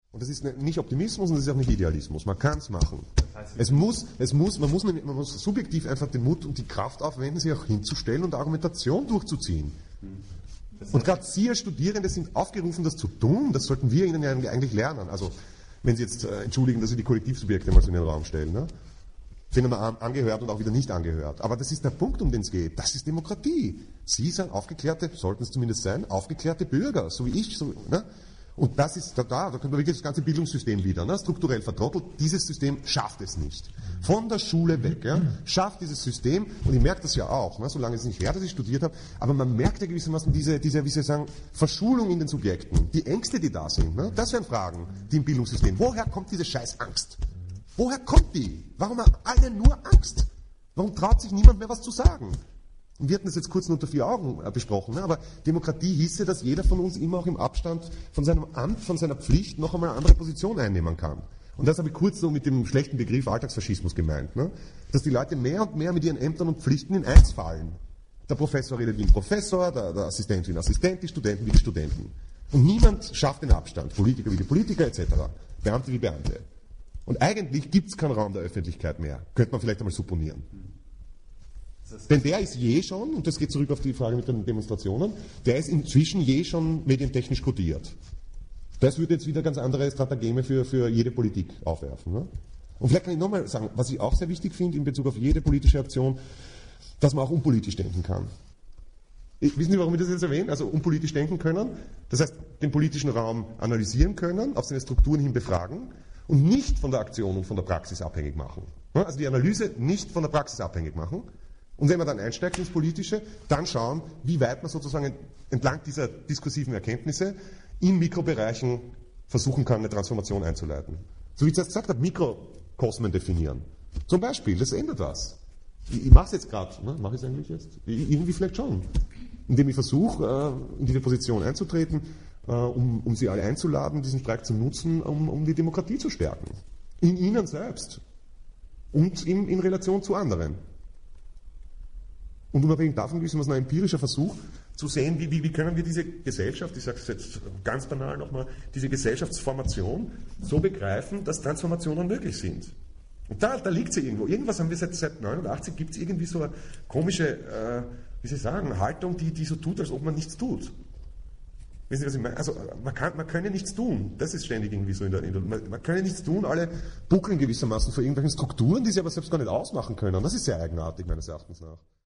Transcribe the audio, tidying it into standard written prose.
Und das ist nicht Optimismus und das ist auch nicht Idealismus. Man kann es machen. Man muss subjektiv einfach den Mut und die Kraft aufwenden, sich auch hinzustellen und Argumentation durchzuziehen. Und gerade Sie als Studierende sind aufgerufen, das zu tun. Das sollten wir Ihnen ja eigentlich lernen. Also, wenn Sie jetzt entschuldigen, dass Sie die Kollektivsubjekte mal so in den Raum stellen. Ne? Sind wir angehört und auch wieder nicht angehört. Aber das ist der Punkt, um den es geht. Das ist Demokratie. Sie sind aufgeklärte, sollten es zumindest sein, aufgeklärte Bürger, so wie ich. Ne? Und das ist da können wir wirklich das ganze Bildungssystem wieder, ne? Strukturell vertrottelt. Dieses System schafft es nicht. Von der Schule weg, ja? Schafft dieses System, und ich merke das ja auch, ne? Solange es nicht her, dass ich studiert habe, aber man merkt ja gewissermaßen diese, wie soll ich sagen, Verschulung in den Subjekten, die Ängste, die da sind. Ne? Das wären Fragen, die im Bildungssystem. Woher kommt diese scheiß Angst? Woher kommt die? Warum haben alle nur Angst? Warum traut sich niemand mehr was zu sagen? Und wir hatten das jetzt kurz nur unter 4 Augen besprochen, ne? Aber Demokratie hieße, dass jeder von uns immer auch im Abstand von seinem Amt, von seiner Pflicht noch einmal eine andere Position einnehmen kann. Und das habe ich kurz so mit dem schlechten Begriff Alltagsfaschismus gemeint, ne? Dass die Leute mehr und mehr mit ihren Ämtern und Pflichten in eins fallen. Der Professor redet wie ein Professor, der Assistent wie ein Assistent, die Studenten wie die Studenten. Und niemand schafft den Abstand, Politiker wie die Politiker etc., Beamte wie Beamte. Und eigentlich gibt es keinen Raum der Öffentlichkeit mehr, könnte man vielleicht einmal supponieren. Denn der ist schon, und das geht zurück auf die Frage mit den Demonstrationen, der ist inzwischen schon medientechnisch kodiert. Das würde jetzt wieder ganz andere Stratageme für jede Politik aufwerfen. Ne? Und vielleicht kann ich nochmal sagen, was ich auch sehr wichtig finde in Bezug auf jede politische Aktion, dass man auch unpolitisch denken kann. Wissen Sie, warum ich das jetzt erwähne? Also unpolitisch denken können, das heißt den politischen Raum analysieren können, auf seine Strukturen hin befragen und nicht von der Aktion und von der Praxis abhängig machen. Also die Analyse nicht von der Praxis abhängig machen. Und wenn man dann einsteigt ins Politische, dann schauen, wie weit man sozusagen entlang dieser diskursiven Erkenntnisse in Mikrobereichen versuchen kann, eine Transformation einzuleiten. So wie ich es gesagt habe, Mikrokosmen definieren. Zum Beispiel, das ändert was. Ich mache es jetzt gerade, ne? Mache ich es eigentlich jetzt? Irgendwie vielleicht schon. Indem ich versuche, in diese Position einzutreten, um sie alle einzuladen, diesen Streik zu nutzen, um die Demokratie zu stärken. In ihnen selbst. Und in Relation zu anderen. Und unabhängig davon ist es ein empirischer Versuch zu sehen, wie können wir diese Gesellschaft, ich sage es jetzt ganz banal nochmal, diese Gesellschaftsformation so begreifen, dass Transformationen möglich sind. Und da liegt sie irgendwo. Irgendwas haben wir seit 1989, gibt es irgendwie so eine komische, wie soll ich sagen, Haltung, die so tut, als ob man nichts tut. Wissen Sie, was ich meine? Also man kann ja nichts tun. Das ist ständig irgendwie so man kann ja nichts tun, alle buckeln gewissermaßen vor irgendwelchen Strukturen, die sie aber selbst gar nicht ausmachen können. Das ist sehr eigenartig, meines Erachtens nach.